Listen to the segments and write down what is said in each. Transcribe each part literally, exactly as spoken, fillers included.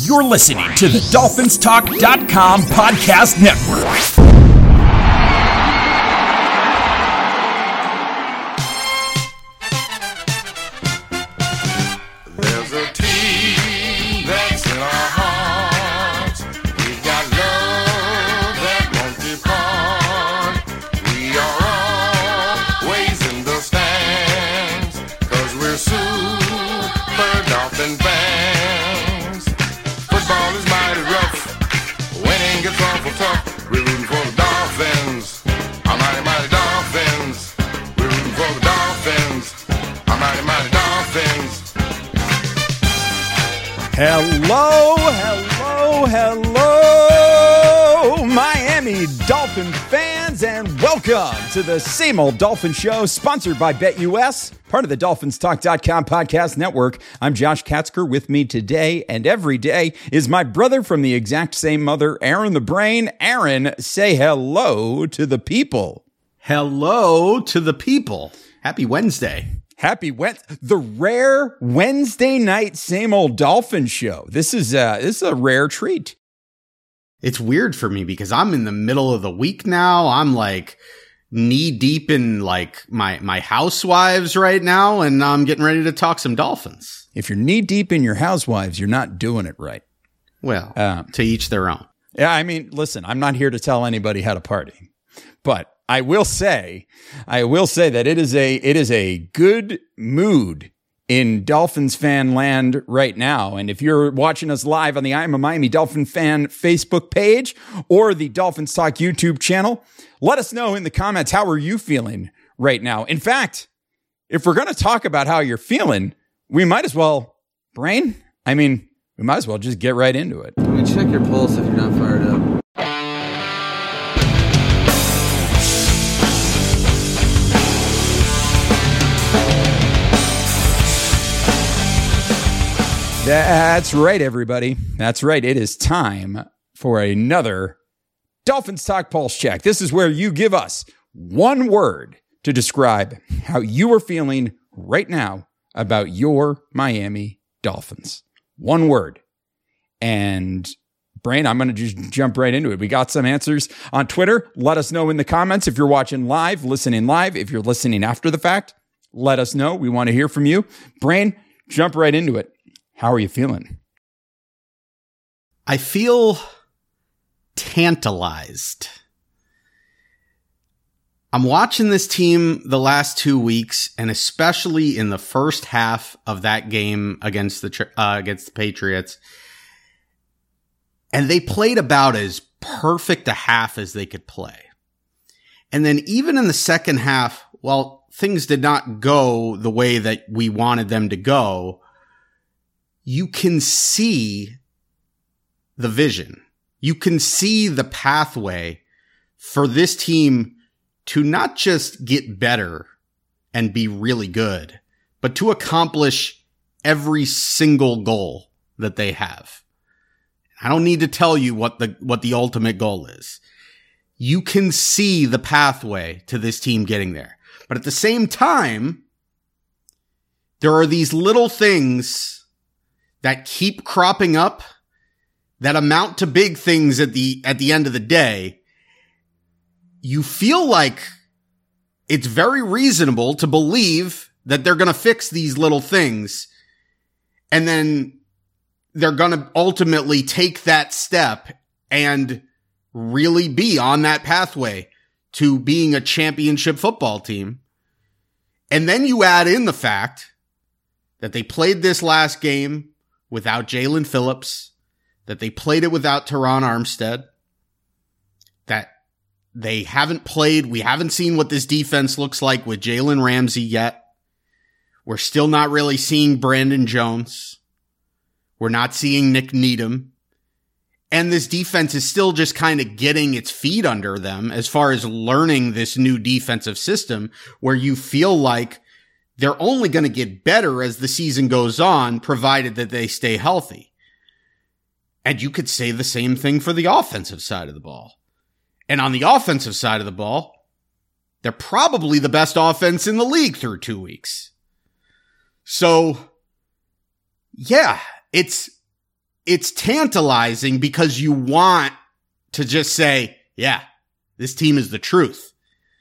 You're listening to the Dolphins Talk dot com podcast network. There's a team that's in our hearts. We've got love that won't depart. We are always in the stands, 'cause we're super Dolphin fans. Football is mighty rough. Winning gets awful tough. We're rooting for the Dolphins. Our mighty, mighty Dolphins. We're rooting for the Dolphins. Our mighty, mighty Dolphins. Hello, hello, hello, Miami Dolphin fans, and welcome to the Same Old Dolphin Show, sponsored by BetUS, part of the Dolphins Talk dot com podcast network. I'm Josh Katzker. With me today and every day is my brother from the exact same mother, Aaron the Brain. Aaron, say hello to the people. Hello to the people. Happy Wednesday. Happy Wednesday, the rare Wednesday night Same Old Dolphin Show. This is uh, this is a rare treat. It's weird for me because I'm in the middle of the week now. I'm like knee deep in like my my housewives right now, and I'm getting ready to talk some Dolphins. If you're knee deep in your housewives, you're not doing it right. Well, Um, to each their own. Yeah, I mean, listen, I'm not here to tell anybody how to party, but I will say, I will say that it is a it is a good mood in Dolphins fan land right now. And if you're watching us live on the I'm a Miami Dolphin fan Facebook page or the Dolphins Talk YouTube channel, let us know in the comments, how are you feeling right now? In fact, if we're going to talk about how you're feeling, we might as well, Brain, I mean, we might as well just get right into it. Can we check your pulse if you're not fired up? That's right, everybody. That's right. It is time for another Dolphins Talk Pulse Check. This is where you give us one word to describe how you are feeling right now about your Miami Dolphins. One word. And Brain, I'm going to just jump right into it. We got some answers on Twitter. Let us know in the comments if you're watching live, listening live. If you're listening after the fact, let us know. We want to hear from you. Brain, jump right into it. How are you feeling? I feel tantalized. I'm watching this team the last two weeks, and especially in the first half of that game against the uh, against the Patriots, and they played about as perfect a half as they could play. And then even in the second half, while things did not go the way that we wanted them to go, you can see the vision. You can see the pathway for this team to not just get better and be really good, but to accomplish every single goal that they have. I don't need to tell you what the, what the ultimate goal is. You can see the pathway to this team getting there. But at the same time, there are these little things that keep cropping up that amount to big things at the, at the end of the day. You feel like it's very reasonable to believe that they're going to fix these little things, and then they're going to ultimately take that step and really be on that pathway to being a championship football team. And then you add in the fact that they played this last game without Jalen Phillips, that they played it without Teron Armstead, that they haven't played, we haven't seen what this defense looks like with Jalen Ramsey yet. We're still not really seeing Brandon Jones. We're not seeing Nick Needham. And this defense is still just kind of getting its feet under them as far as learning this new defensive system, where you feel like they're only going to get better as the season goes on, provided that they stay healthy. And you could say the same thing for the offensive side of the ball. And on the offensive side of the ball, they're probably the best offense in the league through two weeks. So, yeah, it's it's tantalizing because you want to just say, yeah, this team is the truth.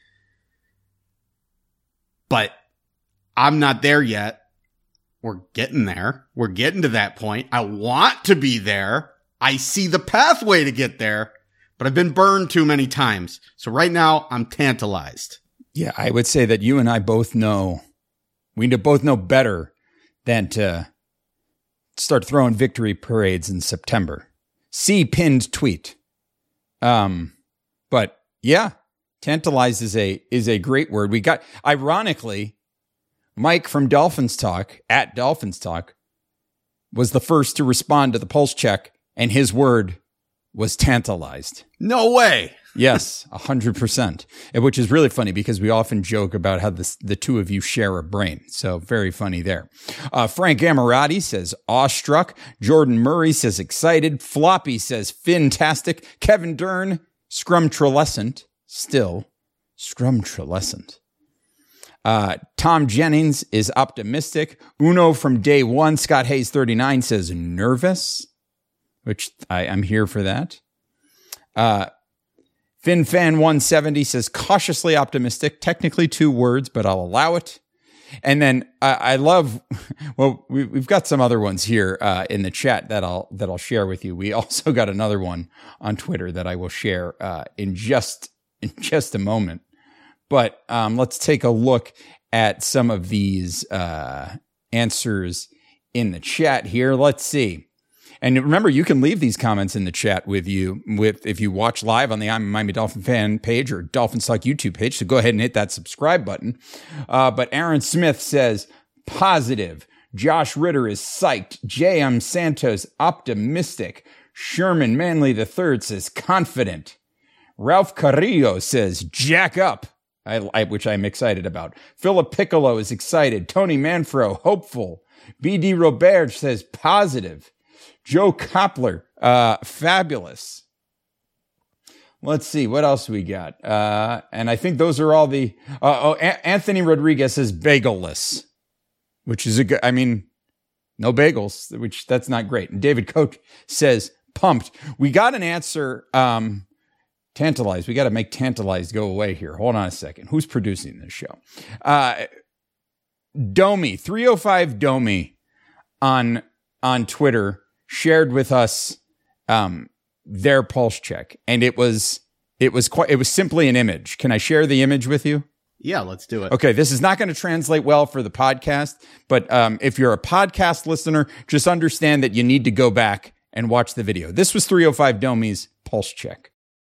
But I'm not there yet. We're getting there. We're getting to that point. I want to be there. I see the pathway to get there, but I've been burned too many times. So right now I'm tantalized. Yeah, I would say that you and I both know, we both know better than to start throwing victory parades in September. See pinned tweet. Um, but yeah, tantalized is a, is a great word. We got, ironically, Mike from Dolphins Talk, at Dolphins Talk, was the first to respond to the pulse check, and his word was tantalized. No way. Yes, one hundred percent, which is really funny because we often joke about how this, the two of you share a brain. So very funny there. Uh, Frank Amorati says awestruck. Jordan Murray says excited. Floppy says fantastic. Kevin Dern, scrumtrolescent. Still, scrumtrolescent. Uh, Tom Jennings is optimistic. Uno from day one. Scott Hayes thirty-nine says nervous, which I, I'm here for that. Uh, FinFan one seventy says cautiously optimistic. Technically two words, but I'll allow it. And then I, I love, well, we, we've got some other ones here uh, in the chat that I'll that I'll share with you. We also got another one on Twitter that I will share uh, in just in just a moment. But um, let's take a look at some of these uh, answers in the chat here. Let's see. And remember, you can leave these comments in the chat with you with if you watch live on the I'm a Miami Dolphin fan page or Dolphins Talk YouTube page. So go ahead and hit that subscribe button. Uh, but Aaron Smith says positive. Josh Ritter is psyched. J M Santos optimistic. Sherman Manley the third says confident. Ralph Carrillo says jack up. I, I, which I'm excited about. Philip Piccolo is excited. Tony Manfro, hopeful. B D Robert says positive. Joe Koppler, uh, fabulous. Let's see, what else we got? Uh, and I think those are all the, uh, oh, A- Anthony Rodriguez says bagelless, which is a good, I mean, no bagels, which that's not great. And David Coach says pumped. We got an answer, um, tantalized. We got to make tantalized go away here. Hold on a second. Who's producing this show? Uh, Domi, three oh five Domi on, on Twitter shared with us, um, their pulse check. And it was, it was quite, it was simply an image. Can I share the image with you? Yeah, let's do it. Okay. This is not going to translate well for the podcast, but, um, if you're a podcast listener, just understand that you need to go back and watch the video. This was three oh five Domi's pulse check.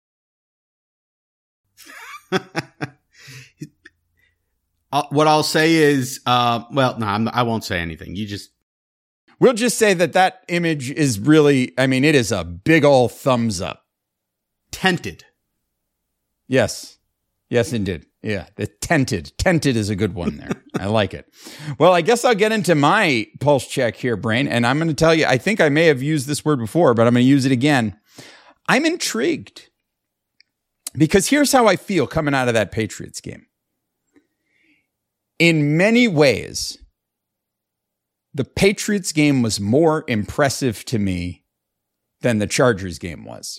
uh, what I'll say is, uh, well, no, I'm, I won't say anything. You just, We'll just say that that image is really, I mean, it is a big ol' thumbs up. tented. Yes. Yes, indeed. Yeah. The tented. Tented is a good one there. I like it. Well, I guess I'll get into my pulse check here, Brain. And I'm going to tell you, I think I may have used this word before, but I'm going to use it again. I'm intrigued. Because here's how I feel coming out of that Patriots game. In many ways, the Patriots game was more impressive to me than the Chargers game was.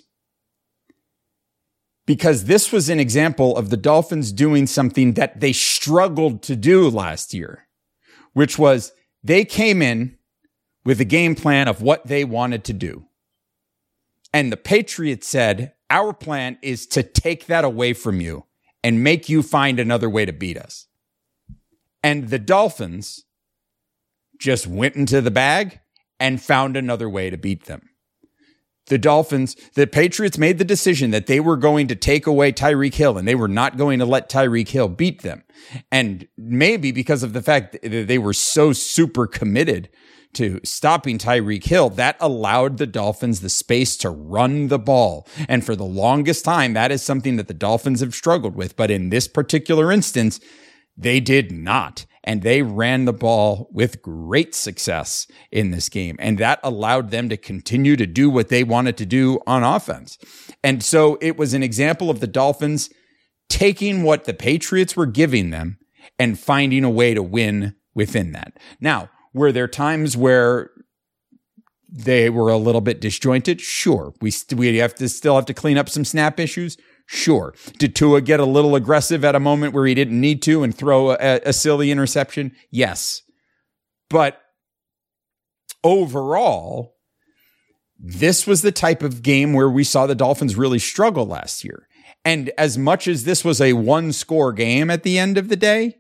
Because this was an example of the Dolphins doing something that they struggled to do last year, which was they came in with a game plan of what they wanted to do. And the Patriots said, our plan is to take that away from you and make you find another way to beat us. And the Dolphins just went into the bag and found another way to beat them. The Dolphins, the Patriots made the decision that they were going to take away Tyreek Hill and they were not going to let Tyreek Hill beat them. And maybe because of the fact that they were so super committed to stopping Tyreek Hill, that allowed the Dolphins the space to run the ball. And for the longest time, that is something that the Dolphins have struggled with. But in this particular instance, they did not. And they ran the ball with great success in this game. And that allowed them to continue to do what they wanted to do on offense. And so it was an example of the Dolphins taking what the Patriots were giving them and finding a way to win within that. Now, were there times where they were a little bit disjointed. Sure. We, st- we have to still have to clean up some snap issues. Sure. Did Tua get a little aggressive at a moment where he didn't need to and throw a, a silly interception? Yes. But overall, this was the type of game where we saw the Dolphins really struggle last year. And as much as this was a one-score game at the end of the day,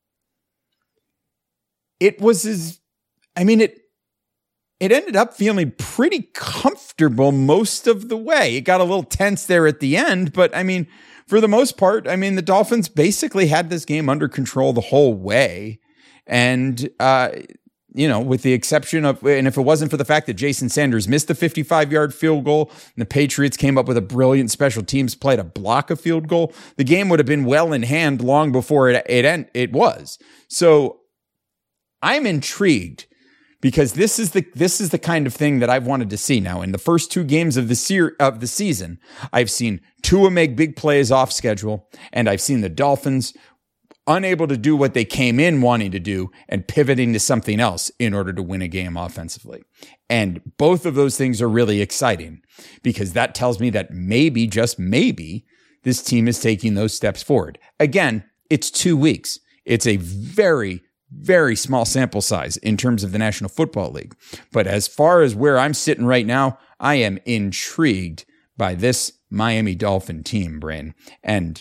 it was as, I mean, it it ended up feeling pretty comfortable most of the way. It got a little tense there at the end, but I mean, for the most part, I mean, the Dolphins basically had this game under control the whole way. And, uh, you know, with the exception of, and if it wasn't for the fact that Jason Sanders missed the fifty-five-yard field goal and the Patriots came up with a brilliant special teams play to block a field goal, the game would have been well in hand long before it it, end, it was. So I'm intrigued because this is the this is the kind of thing that I've wanted to see now. In the first two games of the ser- of the season, I've seen Tua make big plays off schedule, and I've seen the Dolphins unable to do what they came in wanting to do and pivoting to something else in order to win a game offensively. And both of those things are really exciting because that tells me that maybe, just maybe, this team is taking those steps forward. Again, it's two weeks. It's a very, very small sample size in terms of the National Football League. But as far as where I'm sitting right now, I am intrigued by this Miami Dolphin team, Brain. And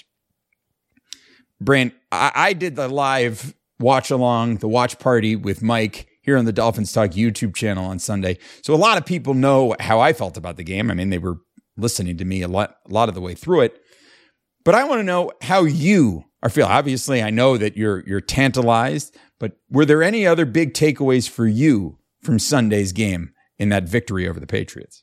Brain, I, I did the live watch along, the watch party with Mike here on the Dolphins Talk YouTube channel on Sunday. So a lot of people know how I felt about the game. I mean, they were listening to me a lot, a lot of the way through it. But I want to know how you are feeling. Obviously, I know that you're you're tantalized, but were there any other big takeaways for you from Sunday's game in that victory over the Patriots?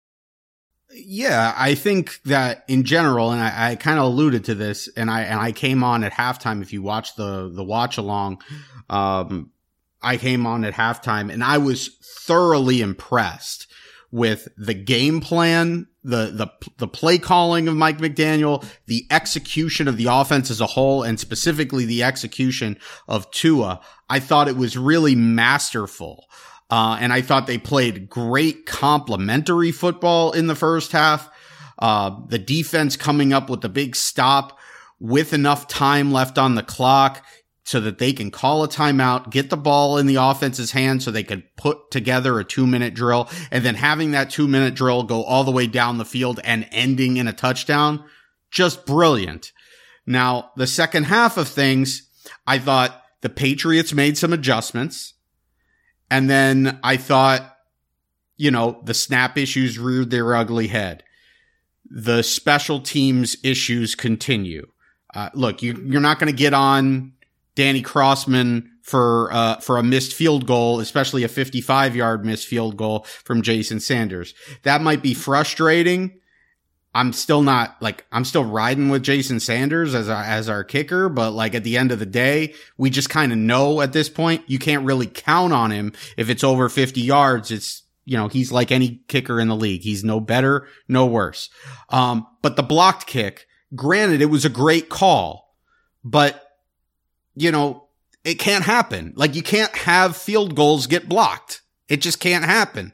Yeah, I think that in general, and I, I kind of alluded to this, and I and I came on at halftime. If you watch the the watch along, um, I came on at halftime, and I was thoroughly impressed with the game plan, the the the play calling of Mike McDaniel, the execution of the offense as a whole, and specifically the execution of Tua. I thought it was really masterful. Uh, and I thought they played great complementary football in the first half. Uh, the defense coming up with the big stop with enough time left on the clock so that they can call a timeout, get the ball in the offense's hands so they could put together a two minute drill, and then having that two minute drill go all the way down the field and ending in a touchdown. Just brilliant. Now, the second half of things, I thought the Patriots made some adjustments. And then I thought, you know, the snap issues reared their ugly head. The special teams issues continue. Uh, look, you, you're not going to get on Danny Crossman for uh, for a missed field goal, especially a fifty-five-yard missed field goal from Jason Sanders. That might be frustrating. I'm still not like, I'm still riding with Jason Sanders as our, as our kicker, but like at the end of the day, we just kind of know at this point, you can't really count on him. If it's over fifty yards, it's, you know, he's like any kicker in the league. He's no better, no worse. Um, but the blocked kick, granted, it was a great call, but you know, it can't happen. Like you can't have field goals get blocked. It just can't happen.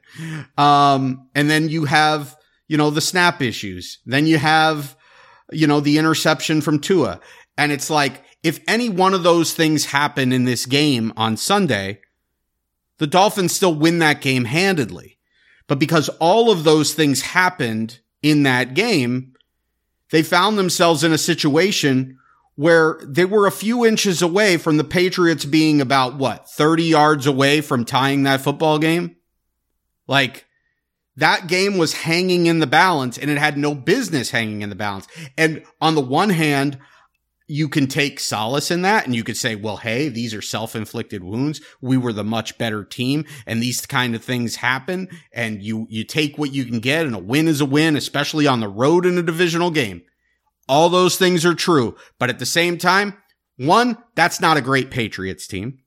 Um, and then you have, you know, the snap issues. Then you have, you know, the interception from Tua. And it's like, if any one of those things happen in this game on Sunday, the Dolphins still win that game handedly. But because all of those things happened in that game, they found themselves in a situation where they were a few inches away from the Patriots being about, what, thirty yards away from tying that football game? Like, that game was hanging in the balance, and it had no business hanging in the balance. And on the one hand, you can take solace in that, and you could say, well, hey, these are self-inflicted wounds. We were the much better team, and these kind of things happen, and you, you take what you can get, and a win is a win, especially on the road in a divisional game. All those things are true. But at the same time, one, that's not a great Patriots team.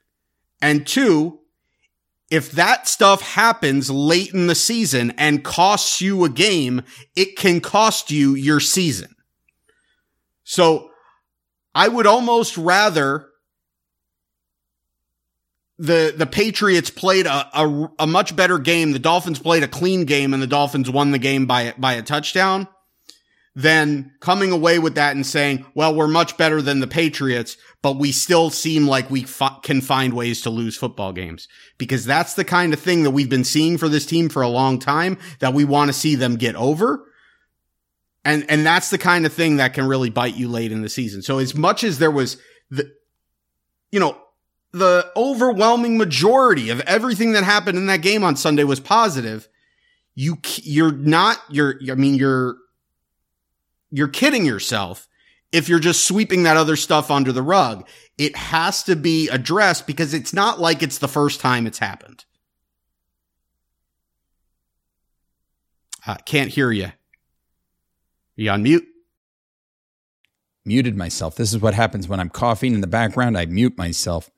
And two, if that stuff happens late in the season and costs you a game, it can cost you your season. So I would almost rather the, the Patriots played a, a, a much better game. The Dolphins played a clean game and the Dolphins won the game by, by a touchdown, than coming away with that and saying, well, we're much better than the Patriots, but we still seem like we f- can find ways to lose football games. Because that's the kind of thing that we've been seeing for this team for a long time, that we want to see them get over. And, and that's the kind of thing that can really bite you late in the season. So as much as there was the, you know, the overwhelming majority of everything that happened in that game on Sunday was positive, you, you're not, you're, I mean, you're, You're kidding yourself if you're just sweeping that other stuff under the rug. It has to be addressed because it's not like it's the first time it's happened. Uh, can't hear you. Are you on mute? Muted myself. This is what happens when I'm coughing in the background. I mute myself.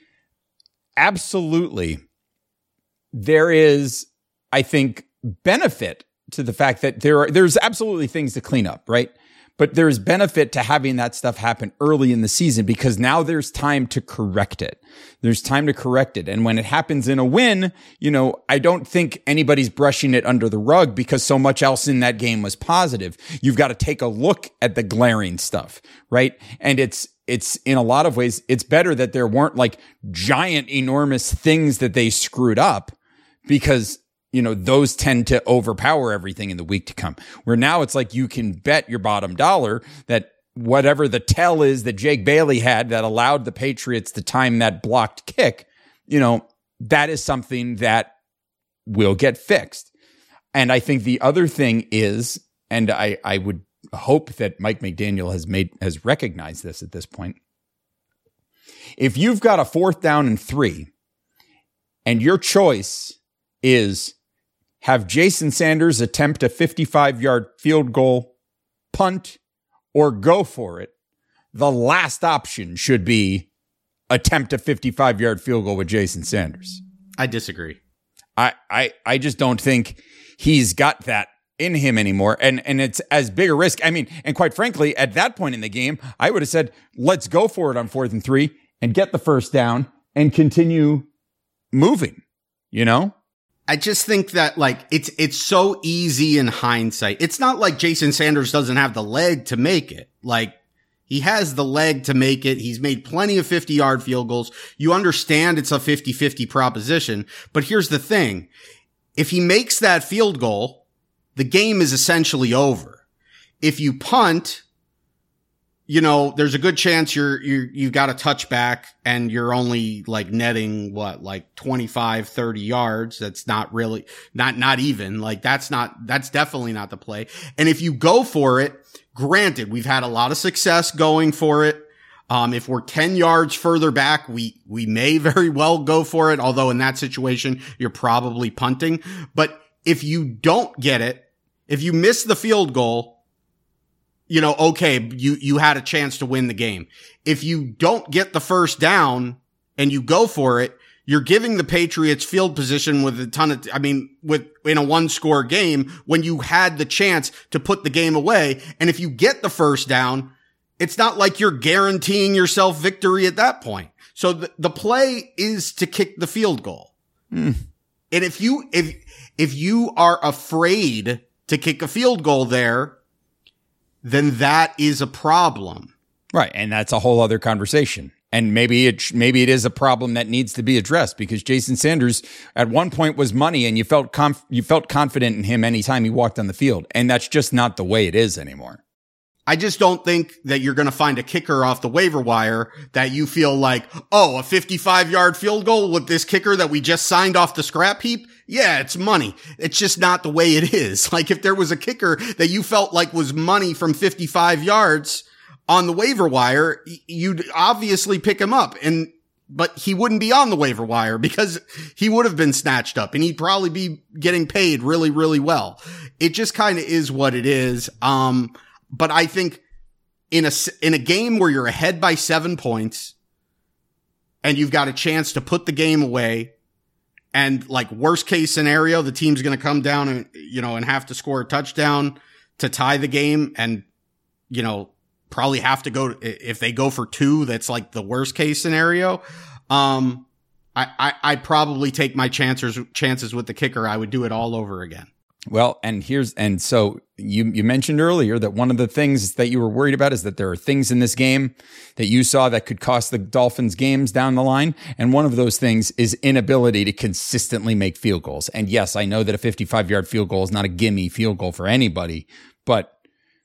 Absolutely. There is, I think, benefit to the fact that there are, there's absolutely things to clean up, right? But there's benefit to having that stuff happen early in the season because now there's time to correct it. There's time to correct it. And when it happens in a win, you know, I don't think anybody's brushing it under the rug because so much else in that game was positive. You've got to take a look at the glaring stuff, right? And it's, it's in a lot of ways, it's better that there weren't like giant, enormous things that they screwed up because you know, those tend to overpower everything in the week to come. Where now it's like you can bet your bottom dollar that whatever the tell is that Jake Bailey had that allowed the Patriots to time that blocked kick, you know, that is something that will get fixed. And I think the other thing is, and I, I would hope that Mike McDaniel has made, has recognized this at this point. If you've got a fourth down and three and your choice is have Jason Sanders attempt a fifty-five-yard field goal, punt, or go for it, the last option should be attempt a fifty-five-yard field goal with Jason Sanders. I disagree. I, I, I just don't think he's got that in him anymore. And, and it's as big a risk. I mean, and quite frankly, at that point in the game, I would have said, let's go for it on fourth and three and get the first down and continue moving, you know? I just think that like it's it's so easy in hindsight. It's not like Jason Sanders doesn't have the leg to make it. Like he has the leg to make it. He's made plenty of fifty-yard field goals. You understand it's a fifty-fifty proposition, but here's the thing. If he makes that field goal, the game is essentially over. If you punt, you know, there's a good chance you're, you're, you've got a touchback and you're only like netting what, like twenty-five, thirty yards. That's not really, not, not even like that's not, that's definitely not the play. And if you go for it, granted, we've had a lot of success going for it. Um, if we're ten yards further back, we, we may very well go for it. Although in that situation, you're probably punting. But if you don't get it, if you miss the field goal, you know, okay, you, you had a chance to win the game. If you don't get the first down and you go for it, you're giving the Patriots field position with a ton of, I mean, with, in a one score game when you had the chance to put the game away. And if you get the first down, it's not like you're guaranteeing yourself victory at that point. So the, the play is to kick the field goal. Mm. And if you, if, if you are afraid to kick a field goal there, then that is a problem. Right. And that's a whole other conversation. And maybe it, maybe it is a problem that needs to be addressed because Jason Sanders at one point was money and you felt conf- you felt confident in him anytime he walked on the field. And that's just not the way it is anymore. I just don't think that you're going to find a kicker off the waiver wire that you feel like, oh, a fifty-five yard field goal with this kicker that we just signed off the scrap heap. Yeah, it's money. It's just not the way it is. Like if there was a kicker that you felt like was money from fifty-five yards on the waiver wire, you'd obviously pick him up. And, but he wouldn't be on the waiver wire because he would have been snatched up and he'd probably be getting paid really, really well. It just kind of is what it is. Um, But I think in a, in a game where you're ahead by seven points and you've got a chance to put the game away and like worst case scenario, the team's going to come down and, you know, and have to score a touchdown to tie the game and, you know, probably have to go, if they go for two, that's like the worst case scenario. Um, I, I, I'd probably take my chances chances with the kicker. I would do it all over again. Well, and here's, and so you, you mentioned earlier that one of the things that you were worried about is that there are things in this game that you saw that could cost the Dolphins games down the line. And one of those things is inability to consistently make field goals. And yes, I know that a fifty-five yard field goal is not a gimme field goal for anybody, but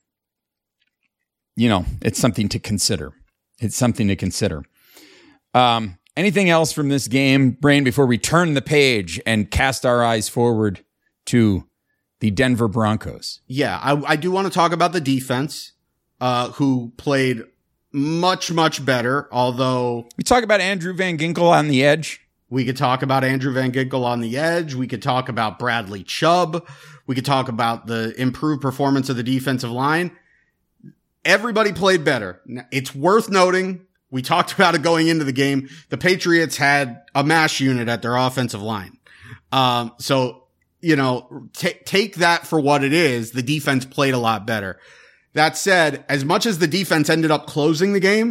you know, it's something to consider. It's something to consider. Um, anything else from this game, Brain, before we turn the page and cast our eyes forward to the Denver Broncos? Yeah, I, I do want to talk about the defense, uh, who played much, much better, although... We talk about Andrew Van Ginkel on the edge. We could talk about Andrew Van Ginkel on the edge. We could talk about Bradley Chubb. We could talk about the improved performance of the defensive line. Everybody played better. It's worth noting, we talked about it going into the game, the Patriots had a mash unit at their offensive line. Um, so... You know, t- take that for what it is. The defense played a lot better. That said, as much as the defense ended up closing the game,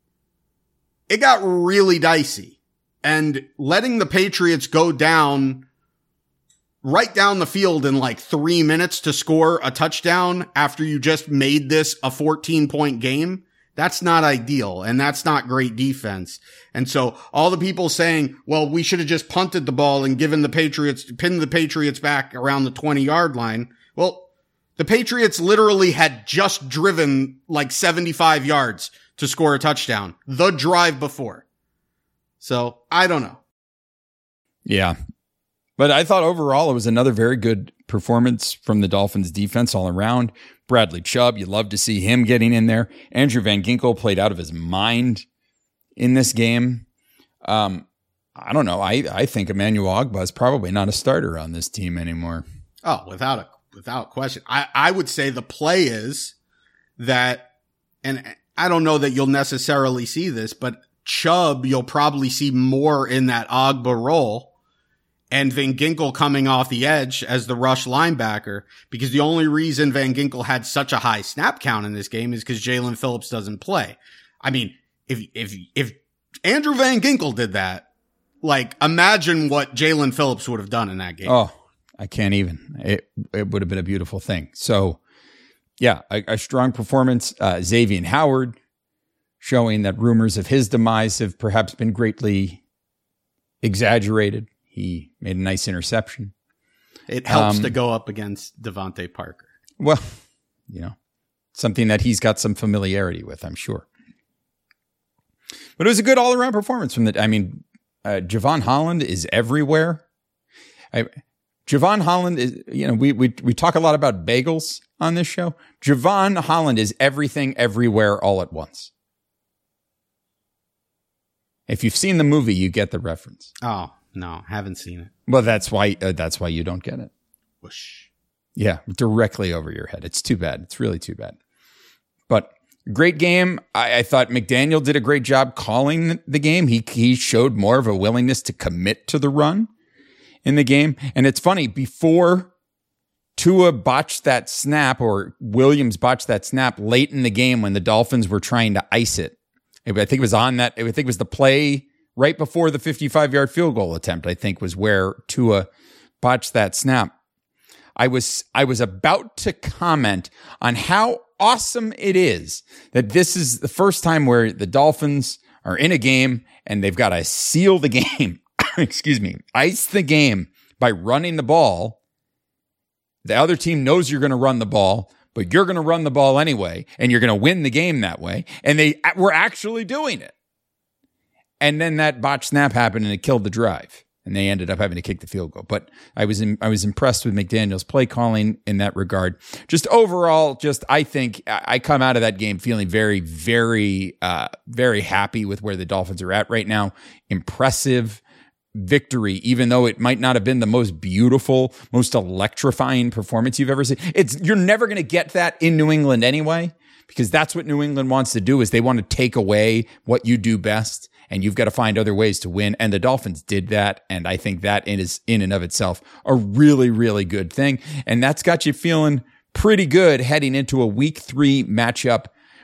it got really dicey. And letting the Patriots go down, right down the field in like three minutes to score a touchdown after you just made this a fourteen point game, that's not ideal. And that's not great defense. And so all the people saying, well, we should have just punted the ball and given the Patriots, pinned the Patriots back around the twenty yard line. Well, the Patriots literally had just driven like seventy-five yards to score a touchdown the drive before. So I don't know. Yeah. But I thought overall it was another very good performance from the Dolphins defense all around. Bradley Chubb, you love to see him getting in there. Andrew Van Ginkel played out of his mind in this game. Um, I don't know. I, I think Emmanuel Ogbah is probably not a starter on this team anymore. Oh, without a without question. I, I would say the play is that, and I don't know that you'll necessarily see this, but Chubb, you'll probably see more in that Ogbah role, and Van Ginkel coming off the edge as the rush linebacker, because the only reason Van Ginkel had such a high snap count in this game is because Jalen Phillips doesn't play. I mean, if, if, if Andrew Van Ginkel did that, like, imagine what Jalen Phillips would have done in that game. Oh, I can't even. It, it would have been a beautiful thing. So, yeah, a, a strong performance. Uh, Xavier Howard showing that rumors of his demise have perhaps been greatly exaggerated. He made a nice interception. It helps um, to go up against Devontae Parker. Well, you know, something that he's got some familiarity with, I'm sure. But it was a good all-around performance from the, I mean, uh, Javon Holland is everywhere. I, Javon Holland is, you know, we, we, we talk a lot about bagels on this show. Javon Holland is everything, everywhere, all at once. If you've seen the movie, you get the reference. Oh, no, haven't seen it. Well, that's why, uh, that's why you don't get it. Whoosh. Yeah, directly over your head. It's too bad. It's really too bad. But great game. I, I thought McDaniel did a great job calling the game. He he showed more of a willingness to commit to the run in the game. And it's funny, before Tua botched that snap, or Williams botched that snap late in the game when the Dolphins were trying to ice it. I think it was on that. I think it was the play right before the fifty-five yard field goal attempt, I think, was where Tua botched that snap. I was I was about to comment on how awesome it is that this is the first time where the Dolphins are in a game and they've got to seal the game, excuse me, ice the game by running the ball. The other team knows you're going to run the ball, but you're going to run the ball anyway, and you're going to win the game that way. And they were actually doing it. And then that botched snap happened and it killed the drive. And they ended up having to kick the field goal. But I was in, I was impressed with McDaniel's play calling in that regard. Just overall, just I think I come out of that game feeling very, very, uh, very happy with where the Dolphins are at right now. Impressive victory, even though it might not have been the most beautiful, most electrifying performance you've ever seen. It's you're never going to get that in New England anyway, because that's what New England wants to do, is they want to take away what you do best. And you've got to find other ways to win. And the Dolphins did that. And I think that is in and of itself a really, really good thing. And that's got you feeling pretty good heading into a week three matchup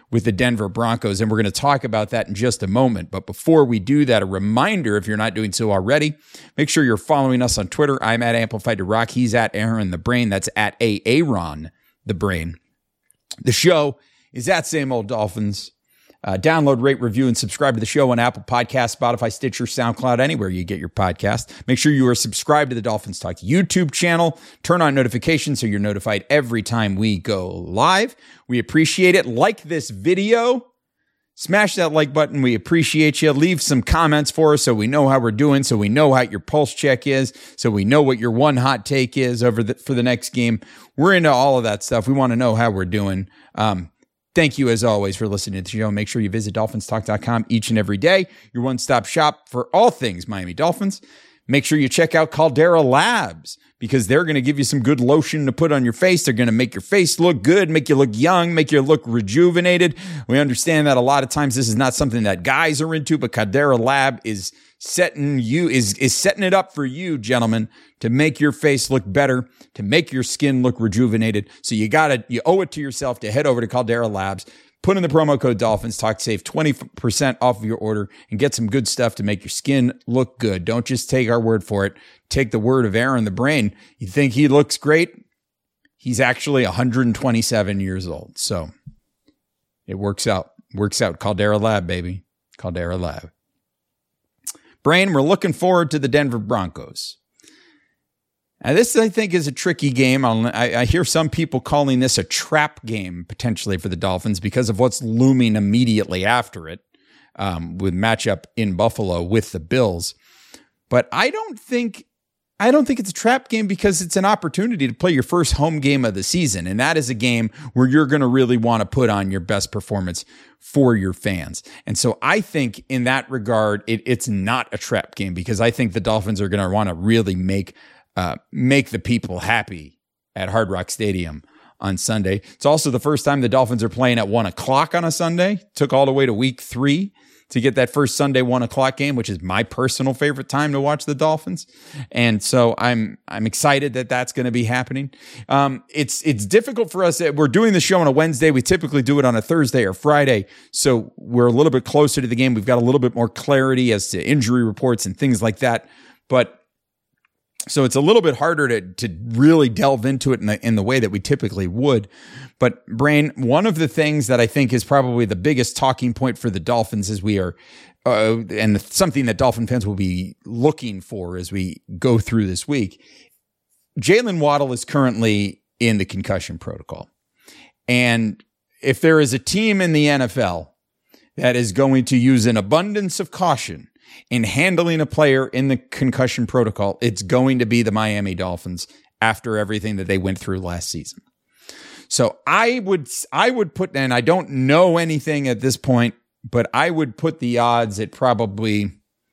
with the Denver Broncos. And we're going to talk about that in just a moment. But before we do that, a reminder, if you're not doing so already, make sure you're following us on Twitter. I'm at Amplified to Rock. He's at Aaron the Brain. That's at Aaron the Brain. The show is at Same Old Dolphins. Uh, download, rate, review, and subscribe to the show on Apple Podcasts, Spotify, Stitcher, SoundCloud, anywhere you get your podcast. Make sure you are subscribed to the Dolphins Talk YouTube channel. Turn on notifications so you're notified every time we go live. We appreciate it. Like this video. Smash that like button. We appreciate you. Leave some comments for us so we know how we're doing, so we know what your pulse check is, so we know what your one hot take is over the, for the next game. We're into all of that stuff. We want to know how we're doing. Um, Thank you, as always, for listening to the show. Make sure you visit dolphins talk dot com each and every day, your one-stop shop for all things Miami Dolphins. Make sure you check out Caldera Labs, because they're going to give you some good lotion to put on your face. They're going to make your face look good, make you look young, make you look rejuvenated. We understand that a lot of times this is not something that guys are into, but Caldera Lab is setting you is is setting it up for you, gentlemen, to make your face look better, to make your skin look rejuvenated. So you gotta you owe it to yourself to head over to Caldera Labs, put in the promo code Dolphins Talk, save twenty percent off of your order, and get some good stuff to make your skin look good. Don't just take our word for it. Take the word of Aaron the Brain. You think he looks great? He's actually one hundred twenty-seven years old. So it works out. Works out. Caldera Lab, baby. Caldera Lab. Brain, we're looking forward to the Denver Broncos. Now, this, I think, is a tricky game. I, I hear some people calling this a trap game, potentially, for the Dolphins because of what's looming immediately after it, um, with matchup in Buffalo with the Bills. But I don't think I don't think it's a trap game because it's an opportunity to play your first home game of the season. And that is a game where you're going to really want to put on your best performance for your fans. And so I think in that regard, it, it's not a trap game because I think the Dolphins are going to want to really make uh, make the people happy at Hard Rock Stadium on Sunday. It's also the first time the Dolphins are playing at one o'clock on a Sunday. Took all the way to week three to get that first Sunday one o'clock game, which is my personal favorite time to watch the Dolphins. And so I'm I'm excited that that's going to be happening. Um, it's it's difficult for us. We're doing the show on a Wednesday. We typically do it on a Thursday or Friday. So we're a little bit closer to the game. We've got a little bit more clarity as to injury reports and things like that. But so it's a little bit harder to to really delve into it in the, in the way that we typically would. But Brain, one of the things that I think is probably the biggest talking point for the Dolphins as we are, uh, and something that Dolphin fans will be looking for as we go through this week, Jalen Waddle is currently in the concussion protocol. And if there is a team in the N F L that is going to use an abundance of caution in handling a player in the concussion protocol, it's going to be the Miami Dolphins after everything that they went through last season. So I would, I would put, and I don't know anything at this point, but I would put the odds at probably,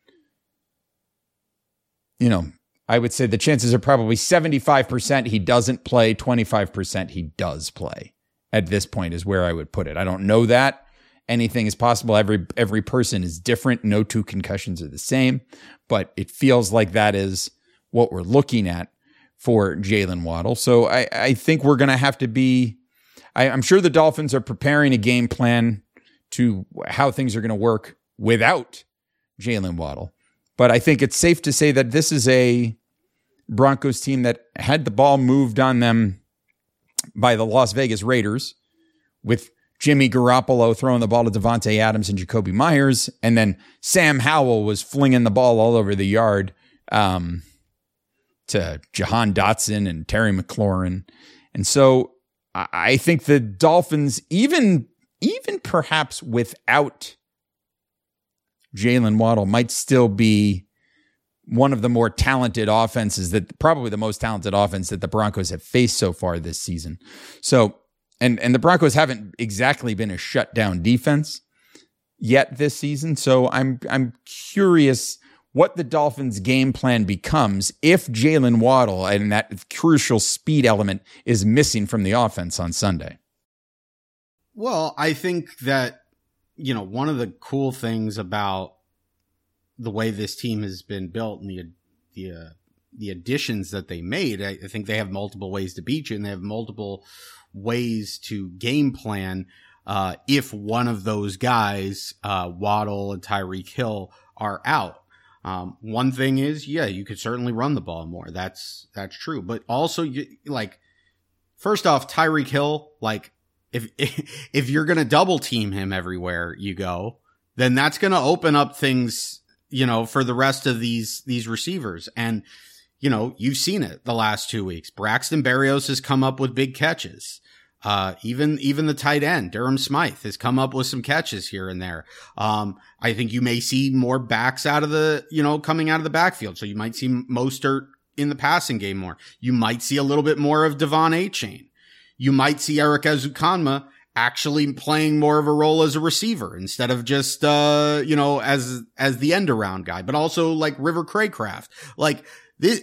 you know, I would say the chances are probably seventy-five percent he doesn't play, twenty-five percent he does play at this point is where I would put it. I don't know that. Anything is possible. Every every person is different. No two concussions are the same, but it feels like that is what we're looking at for Jalen Waddle. So I, I think we're going to have to be, I, I'm sure the Dolphins are preparing a game plan to how things are going to work without Jalen Waddle. But I think it's safe to say that this is a Broncos team that had the ball moved on them by the Las Vegas Raiders with Jimmy Garoppolo throwing the ball to Devontae Adams and Jacoby Myers. And then Sam Howell was flinging the ball all over the yard um, to Jahan Dotson and Terry McLaurin. And so I think the Dolphins, even, even perhaps without Jalen Waddle, might still be one of the more talented offenses, that probably the most talented offense that the Broncos have faced so far this season. So, And and the Broncos haven't exactly been a shutdown defense yet this season. So I'm I'm curious what the Dolphins' game plan becomes if Jalen Waddle and that crucial speed element is missing from the offense on Sunday. Well, I think that, you know, one of the cool things about the way this team has been built and the the uh, the additions that they made, I, I think they have multiple ways to beat you, and they have multiple ways to game plan. uh, if one of those guys, uh, Waddle and Tyreek Hill, are out. Um, one thing is, yeah, you could certainly run the ball more. That's, that's true. But also, you, like, first off, Tyreek Hill, like, if, if you're going to double team him everywhere you go, then that's going to open up things, you know, for the rest of these, these receivers. And, you know, you've seen it the last two weeks. Braxton Berrios has come up with big catches. Uh, even, even the tight end, Durham Smythe, has come up with some catches here and there. Um, I think you may see more backs out of the, you know, coming out of the backfield. So you might see Mostert in the passing game more. You might see a little bit more of Devon A-Chain. You might see Eric Ezukanma actually playing more of a role as a receiver instead of just, uh, you know, as, as the end around guy, but also like River Craycraft. Like this,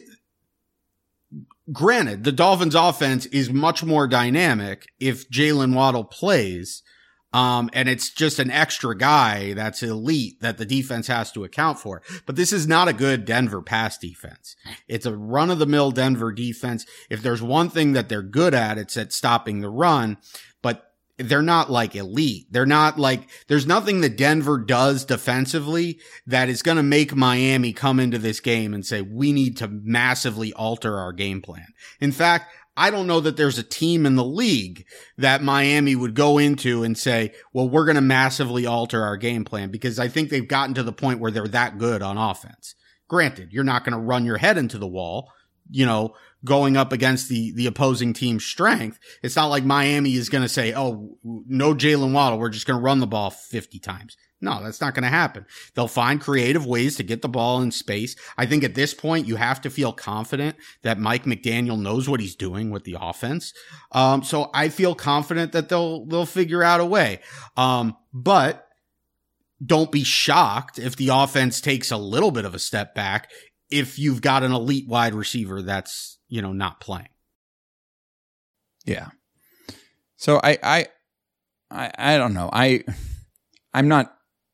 granted, the Dolphins offense is much more dynamic if Jalen Waddle plays. Um, and it's just an extra guy that's elite that the defense has to account for. But this is not a good Denver pass defense. It's a run of the mill Denver defense. If there's one thing that they're good at, it's at stopping the run, but they're not like elite. They're not like, there's nothing that Denver does defensively that is going to make Miami come into this game and say, we need to massively alter our game plan. In fact, I don't know that there's a team in the league that Miami would go into and say, well, we're going to massively alter our game plan, because I think they've gotten to the point where they're that good on offense. Granted, you're not going to run your head into the wall, you know, going up against the, the opposing team's strength. It's not like Miami is going to say, oh, no Jalen Waddle, we're just going to run the ball fifty times. No, that's not going to happen. They'll find creative ways to get the ball in space. I think at this point, you have to feel confident that Mike McDaniel knows what he's doing with the offense. Um, so I feel confident that they'll, they'll figure out a way. Um, but don't be shocked if the offense takes a little bit of a step back if you've got an elite wide receiver that's, you know, not playing. Yeah. So I, I, I, I don't know. I, I'm not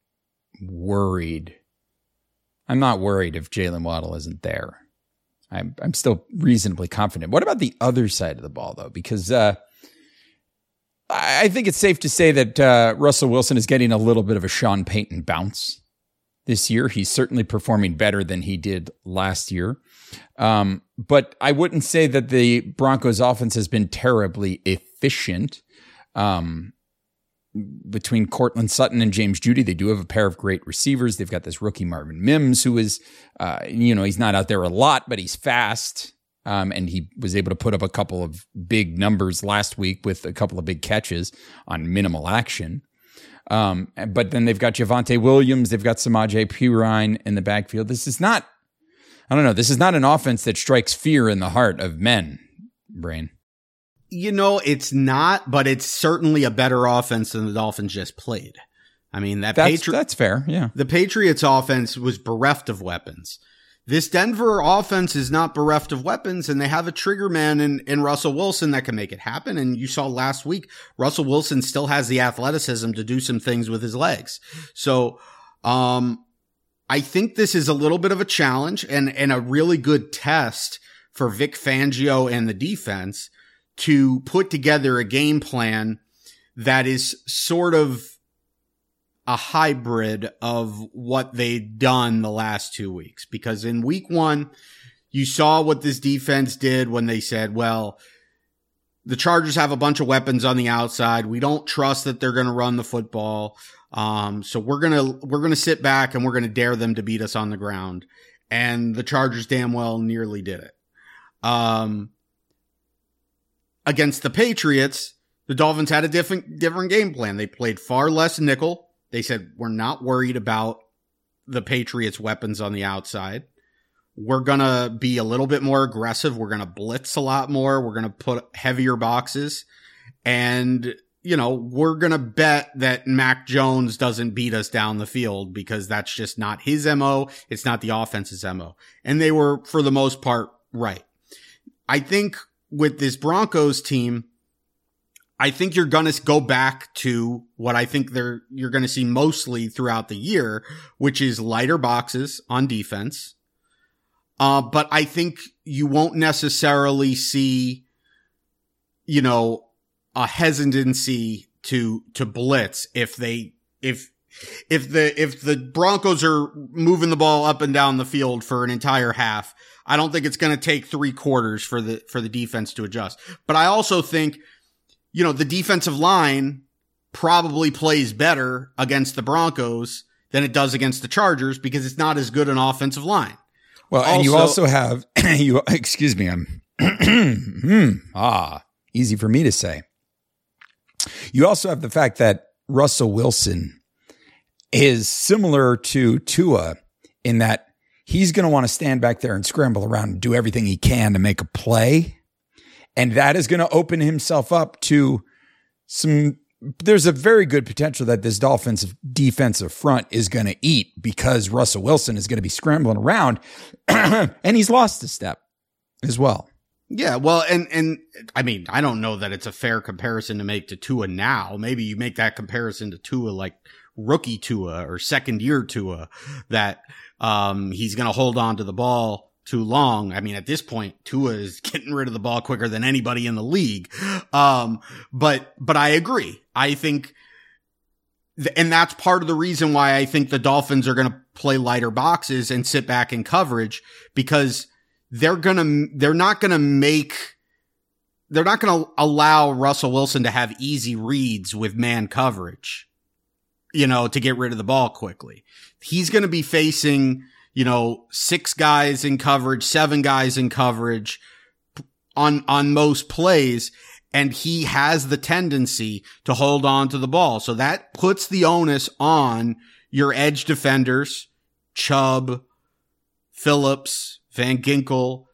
worried. I'm not worried if Jalen Waddle isn't there. I'm, I'm still reasonably confident. What about the other side of the ball though? Because, uh, I think it's safe to say that, uh, Russell Wilson is getting a little bit of a Sean Payton bounce this year. He's certainly performing better than he did last year. Um, but I wouldn't say that the Broncos offense has been terribly efficient. Um, between Cortland Sutton and James Jeudy, they do have a pair of great receivers. They've got this rookie Marvin Mims, who is, uh, you know, he's not out there a lot, but he's fast. Um, and he was able to put up a couple of big numbers last week with a couple of big catches on minimal action. Um, but then they've got Javonte Williams. They've got Samaje Perine in the backfield. This is not, I don't know. This is not an offense that strikes fear in the heart of men, Brain. You know, it's not, but it's certainly a better offense than the Dolphins just played. I mean, that that's, Patri- that's fair. Yeah. The Patriots offense was bereft of weapons. This Denver offense is not bereft of weapons, and they have a trigger man in, in Russell Wilson that can make it happen. And you saw last week, Russell Wilson still has the athleticism to do some things with his legs. So, um, I think this is a little bit of a challenge and, and a really good test for Vic Fangio and the defense to put together a game plan that is sort of a hybrid of what they'd done the last two weeks. Because in week one, you saw what this defense did when they said, well, the Chargers have a bunch of weapons on the outside. We don't trust that they're going to run the football. Um, so we're going to, we're going to sit back and we're going to dare them to beat us on the ground. And the Chargers damn well nearly did it. Um, against the Patriots, the Dolphins had a different, different game plan. They played far less nickel. They said, we're not worried about the Patriots' weapons on the outside. We're going to be a little bit more aggressive. We're going to blitz a lot more. We're going to put heavier boxes. And, you know, we're going to bet that Mac Jones doesn't beat us down the field because that's just not his M O. It's not the offense's M O. And they were, for the most part, right. I think with this Broncos team, I think you're going to go back to what I think they're, you're going to see mostly throughout the year, which is lighter boxes on defense. Uh, but I think you won't necessarily see, you know, a hesitancy to to blitz if they if if the if the Broncos are moving the ball up and down the field for an entire half. I don't think it's going to take three quarters for the for the defense to adjust. But I also think, you know, the defensive line probably plays better against the Broncos than it does against the Chargers because it's not as good an offensive line. Well, and you also have you. Excuse me, I'm ah easy for me to say. You also have the fact that Russell Wilson is similar to Tua in that he's going to want to stand back there and scramble around and do everything he can to make a play. And that is going to open himself up to some, there's a very good potential that this Dolphins defensive front is going to eat because Russell Wilson is going to be scrambling around and he's lost a step as well. Yeah, well, and, and I mean, I don't know that it's a fair comparison to make to Tua now. Maybe you make that comparison to Tua like rookie Tua or second year Tua that, um, he's going to hold on to the ball too long. I mean, at this point, Tua is getting rid of the ball quicker than anybody in the league. Um, but, but I agree. I think, th- and that's part of the reason why I think the Dolphins are going to play lighter boxes and sit back in coverage because they're going to, they're not going to make, they're not going to allow Russell Wilson to have easy reads with man coverage, you know, to get rid of the ball quickly. He's going to be facing, you know, six guys in coverage, seven guys in coverage on, on most plays. And he has the tendency to hold on to the ball. So that puts the onus on your edge defenders, Chubb, Phillips, Van Ginkel.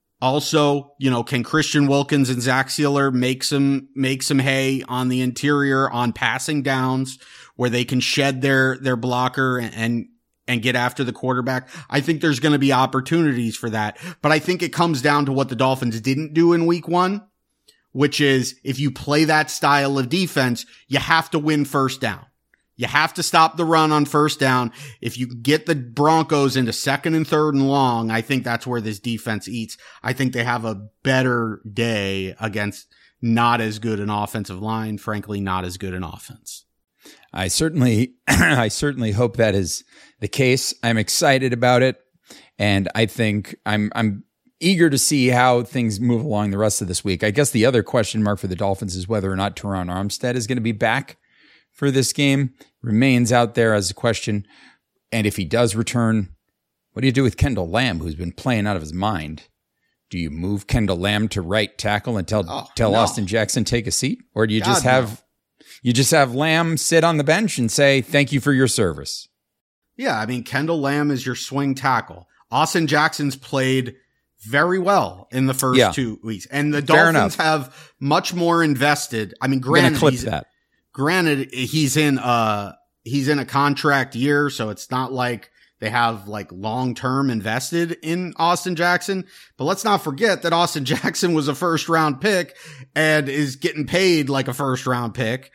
Also, you know, can Christian Wilkins and Zach Sealer make some, make some hay on the interior on passing downs where they can shed their, their blocker and, and, and get after the quarterback? I think there's going to be opportunities for that, but I think it comes down to what the Dolphins didn't do in week one, which is if you play that style of defense, you have to win first down. You have to stop the run on first down. If you get the Broncos into second and third and long, I think that's where this defense eats. I think they have a better day against not as good an offensive line, frankly, not as good an offense. I certainly, I certainly hope that is the case. I'm excited about it. And I think I'm, I'm eager to see how things move along the rest of this week. I guess the other question mark for the Dolphins is whether or not Teron Armstead is going to be back for this game. Remains out there as a question. And if he does return, what do you do with Kendall Lamb, who's been playing out of his mind? Do you move Kendall Lamb to right tackle and tell, oh, tell no. Austin Jackson take a seat? Or do you God, just have, no. you just have Lamb sit on the bench and say, thank you for your service? Yeah. I mean, Kendall Lamb is your swing tackle. Austin Jackson's played very well in the first Yeah. two weeks. And the Fair Dolphins enough. have much more invested. I mean, We're going granted, to clip he's, that. granted, he's in uh he's in a contract year, so it's not like they have like long-term invested in Austin Jackson. But let's not forget that Austin Jackson was a first round pick and is getting paid like a first round pick.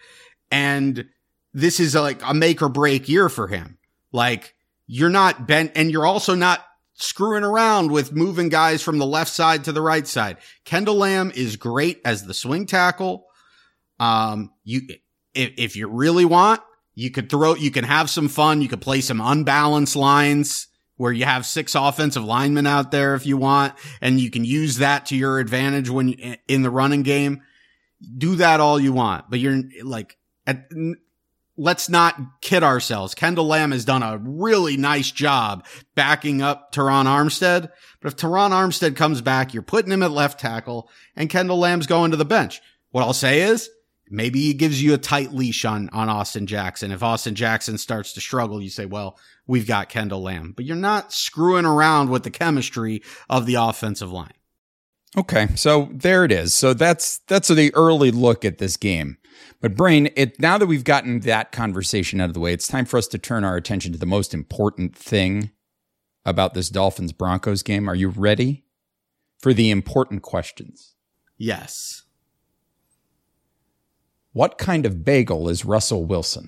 And this is like a make or break year for him. Like you're not bent, and you're also not screwing around with moving guys from the left side to the right side. Kendall Lamb is great as the swing tackle. Um, you, if, if you really want, you could throw, you can have some fun. You could play some unbalanced lines where you have six offensive linemen out there if you want, and you can use that to your advantage when in the running game. Do that all you want, but you're like, at, let's not kid ourselves. Kendall Lamb has done a really nice job backing up Teron Armstead. But if Teron Armstead comes back, you're putting him at left tackle and Kendall Lamb's going to the bench. What I'll say is maybe he gives you a tight leash on, on Austin Jackson. If Austin Jackson starts to struggle, you say, well, we've got Kendall Lamb, but you're not screwing around with the chemistry of the offensive line. Okay, so there it is. So that's that's the early look at this game. But Brain, it now that we've gotten that conversation out of the way, it's time for us to turn our attention to the most important thing about this Dolphins Broncos game. Are you ready for the important questions? Yes. What kind of bagel is Russell Wilson?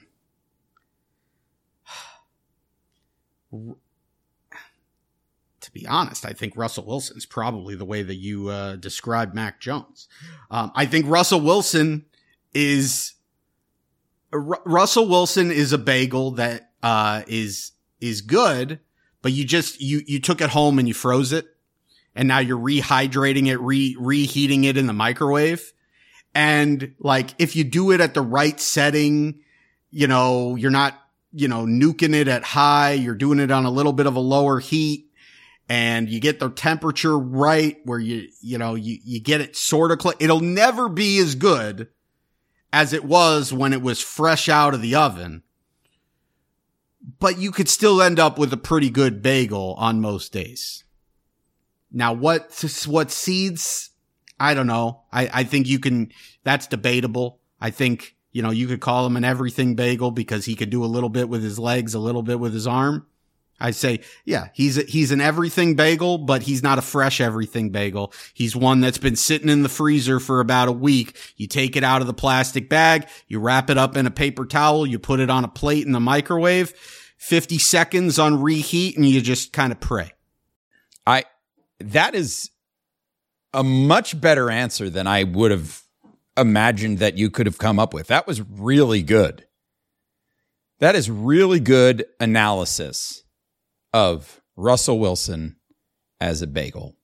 To be honest, I think Russell Wilson's probably the way that you uh, described Mac Jones. Um, I think Russell Wilson is R- Russell Wilson is a bagel that uh, is is good, but you just you you took it home and you froze it, and now you're rehydrating it, re reheating it in the microwave. And like, if you do it at the right setting, you know, you're not, you know, nuking it at high, you're doing it on a little bit of a lower heat, and you get the temperature right where you, you know, you, you get it sort of, cl- it'll never be as good as it was when it was fresh out of the oven, but you could still end up with a pretty good bagel on most days. Now, what, what seeds? I don't know. I, I think you can, that's debatable. I think, you know, you could call him an everything bagel because he could do a little bit with his legs, a little bit with his arm. I say, yeah, he's a, he's an everything bagel, but he's not a fresh everything bagel. He's one that's been sitting in the freezer for about a week. You take it out of the plastic bag, you wrap it up in a paper towel, you put it on a plate in the microwave, fifty seconds on reheat, and you just kind of pray. I, that is a much better answer than I would have imagined that you could have come up with. That was really good. That is really good analysis of Russell Wilson as a bagel.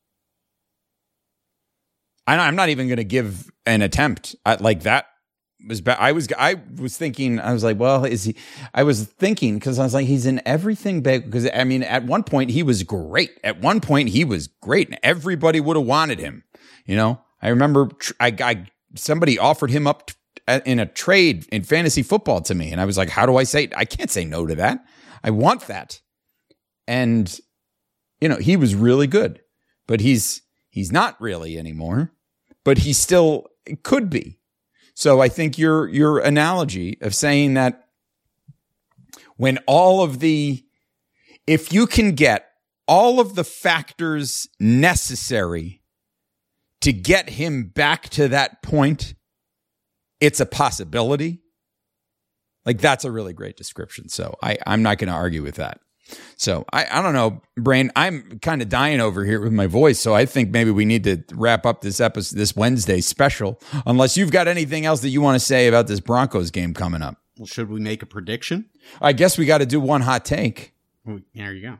I, I'm not even going to give an attempt at like that. Was ba- I was I was thinking I was like, well, is he? I was thinking because I was like, he's an everything bagel. Because I mean, at one point he was great. At one point he was great, and everybody would have wanted him. You know, I remember tr- I, I somebody offered him up t- in a trade in fantasy football to me, and I was like, how do I say? I can't say no to that. I want that. And you know, he was really good, but he's he's not really anymore. But he still could be. So I think your your analogy of saying that when all of the, if you can get all of the factors necessary to get him back to that point, it's a possibility. Like, that's a really great description. So I, I'm not going to argue with that. So I, I don't know, Brain, I'm kind of dying over here with my voice. So I think maybe we need to wrap up this episode, this Wednesday special, unless you've got anything else that you want to say about this Broncos game coming up. Well, should we make a prediction? I guess we got to do one hot take. Well, there you go.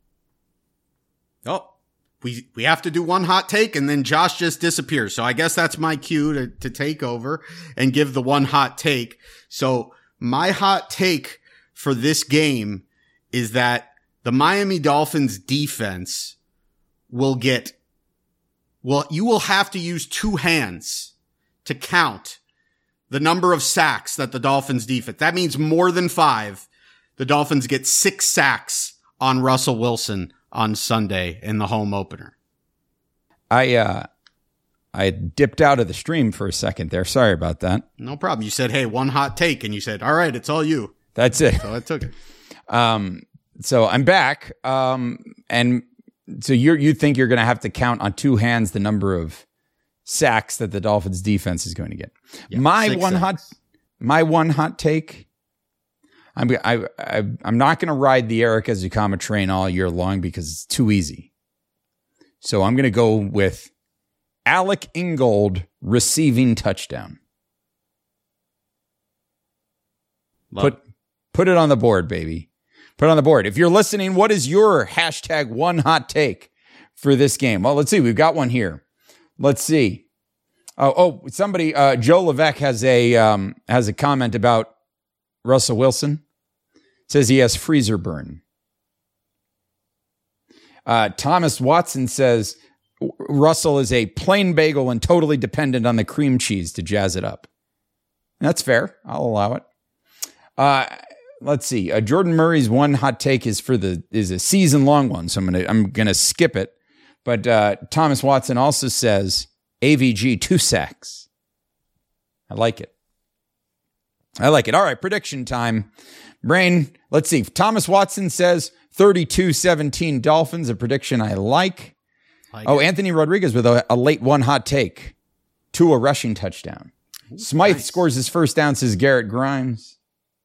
Oh, we we have to do one hot take, and then Josh just disappears. So I guess that's my cue to, to take over and give the one hot take. So my hot take for this game is that the Miami Dolphins defense will get, well, you will have to use two hands to count the number of sacks that the Dolphins defense. That means more than five. The Dolphins get six sacks on Russell Wilson on Sunday in the home opener. I, uh, I dipped out of the stream for a second there. Sorry about that. No problem. You said, hey, one hot take. And you said, all right, it's all you. That's it. So I took it. Um, so I'm back. Um, and so you you think you're going to have to count on two hands the number of sacks that the Dolphins defense is going to get. Yeah, my one sacks. hot, my one hot take. I'm I, I I'm not going to ride the Eric Ezukanma train all year long because it's too easy. So I'm going to go with Alec Ingold receiving touchdown. Love Put put it on the board, baby. Put it on the board. If you're listening, what is your hashtag one hot take for this game? Well, let's see. We've got one here. Let's see. Oh, oh, somebody, uh, Joe Levesque has a um, has a comment about Russell Wilson. Says he has freezer burn. Uh, Thomas Watson says Russell is a plain bagel and totally dependent on the cream cheese to jazz it up. That's fair. I'll allow it. Uh, let's see. Uh, Jordan Murray's one hot take is for the is a season long one, so I'm gonna I'm gonna skip it. But uh, Thomas Watson also says A V G two sacks. I like it. I like it. All right, prediction time. Brain, let's see. Thomas Watson says thirty-two seventeen Dolphins, a prediction I like. like oh, it. Anthony Rodriguez with a, a late one hot take. Tua rushing touchdown. Ooh, Smythe nice. scores his first down, says Garrett Grimes.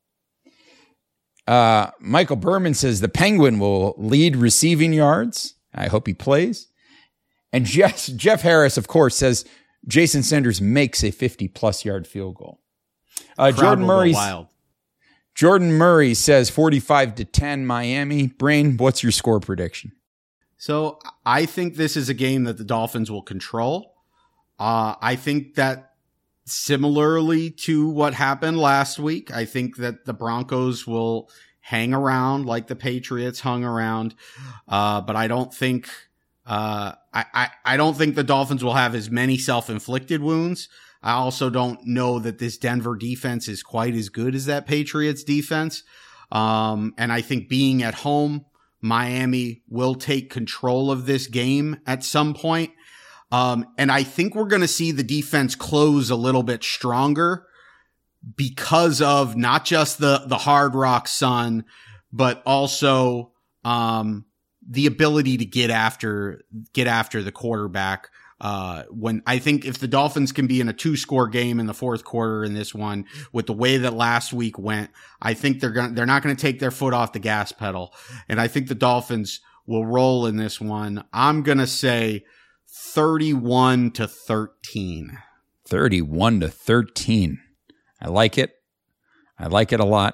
Uh, Michael Berman says the Penguin will lead receiving yards. I hope he plays. And Jeff, Jeff Harris, of course, says Jason Sanders makes a fifty-plus yard field goal. Uh, Crowd Jordan will go Murray. wild. Jordan Murray says forty-five to ten Miami. Brain, what's your score prediction? So I think this is a game that the Dolphins will control. Uh, I think that similarly to what happened last week, I think that the Broncos will hang around like the Patriots hung around. Uh, but I don't think, uh, I, I, I don't think the Dolphins will have as many self-inflicted wounds. I also don't know that this Denver defense is quite as good as that Patriots defense. Um, and I think being at home, Miami will take control of this game at some point. Um, and I think we're going to see the defense close a little bit stronger because of not just the, the Hard Rock Sun, but also, um, the ability to get after, get after the quarterback. Uh, when I think if the Dolphins can be in a two score game in the fourth quarter in this one with the way that last week went, I think they're going to, they're not going to take their foot off the gas pedal. And I think the Dolphins will roll in this one. I'm going to say thirty-one to thirteen. thirty-one to thirteen. I like it. I like it a lot.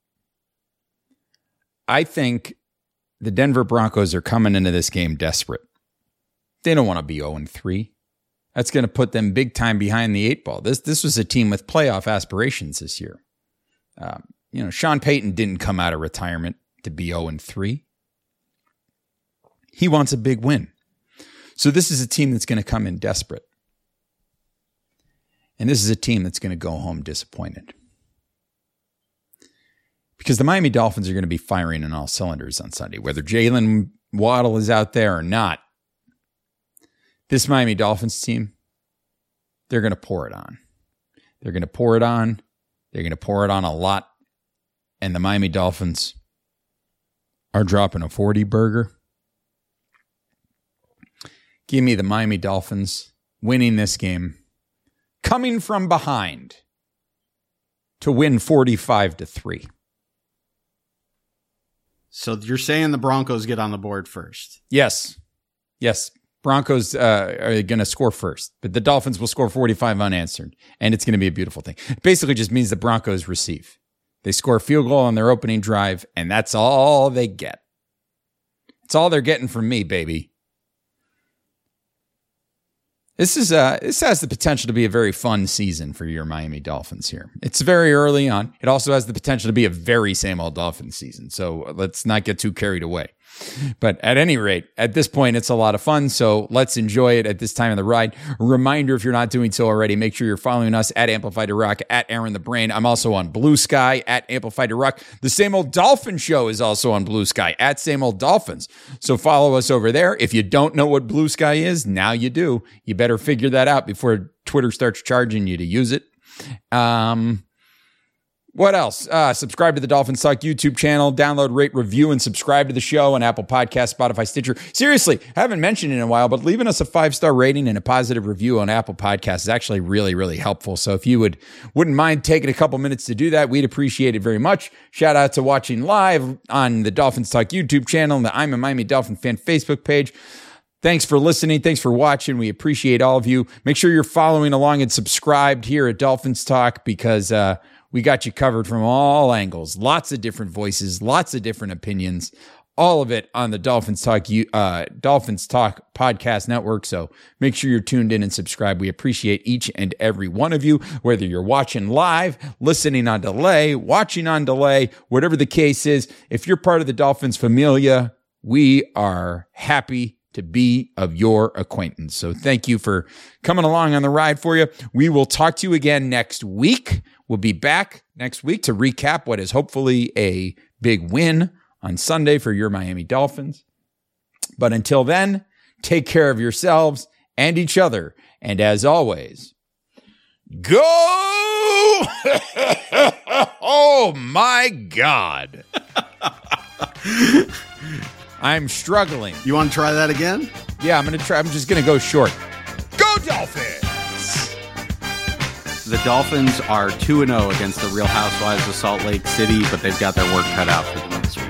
I think the Denver Broncos are coming into this game desperate. They don't want to be oh and three. That's going to put them big time behind the eight ball. This this was a team with playoff aspirations this year. Um, you know, Sean Payton didn't come out of retirement to be oh and three. He wants a big win. So this is a team that's going to come in desperate. And this is a team that's going to go home disappointed. Because the Miami Dolphins are going to be firing on all cylinders on Sunday, whether Jalen Waddle is out there or not. This Miami Dolphins team, they're going to pour it on. They're going to pour it on. They're going to pour it on a lot. And the Miami Dolphins are dropping a forty burger. Give me the Miami Dolphins winning this game, coming from behind to win forty-five to three. So you're saying the Broncos get on the board first? Yes. Yes. Broncos uh, are going to score first, but the Dolphins will score forty-five unanswered, and it's going to be a beautiful thing. It basically just means the Broncos receive. They score a field goal on their opening drive, and that's all they get. It's all they're getting from me, baby. This is uh, this has the potential to be a very fun season for your Miami Dolphins here. It's very early on. It also has the potential to be a very same old Dolphins season. So let's not get too carried away. But at any rate, at this point, it's a lot of fun. So let's enjoy it at this time of the ride. A reminder, if you're not doing so already, make sure you're following us at Amplified to Rock, at Aaron the Brain. I'm also on Blue Sky, at Amplified to Rock. The Same Old Dolphin Show is also on Blue Sky, at Same Old Dolphins. So follow us over there. If you don't know what Blue Sky is, now you do. You better figure that out before Twitter starts charging you to use it. Um... What else? Uh, subscribe to the Dolphins Talk YouTube channel, download, rate, review, and subscribe to the show on Apple Podcasts, Spotify, Stitcher. Seriously, I haven't mentioned it in a while, but leaving us a five-star rating and a positive review on Apple Podcasts is actually really, really helpful. So if you would, wouldn't mind taking a couple minutes to do that, we'd appreciate it very much. Shout out to watching live on the Dolphins Talk YouTube channel and the I'm a Miami Dolphin fan Facebook page. Thanks for listening. Thanks for watching. We appreciate all of you. Make sure you're following along and subscribed here at Dolphins Talk because, uh, we got you covered from all angles, lots of different voices, lots of different opinions, all of it on the Dolphins Talk uh, Dolphins Talk podcast network. So make sure you're tuned in and subscribe. We appreciate each and every one of you, whether you're watching live, listening on delay, watching on delay, whatever the case is. If you're part of the Dolphins familia, we are happy to be of your acquaintance. So thank you for coming along on the ride for you. We will talk to you again next week. We'll be back next week to recap what is hopefully a big win on Sunday for your Miami Dolphins. But until then, take care of yourselves and each other. And as always, go! Oh my God. I'm struggling. You want to try that again? Yeah, I'm going to try. I'm just going to go short. Go Dolphins! The Dolphins are two and oh against the Real Housewives of Salt Lake City, but they've got their work cut out for them this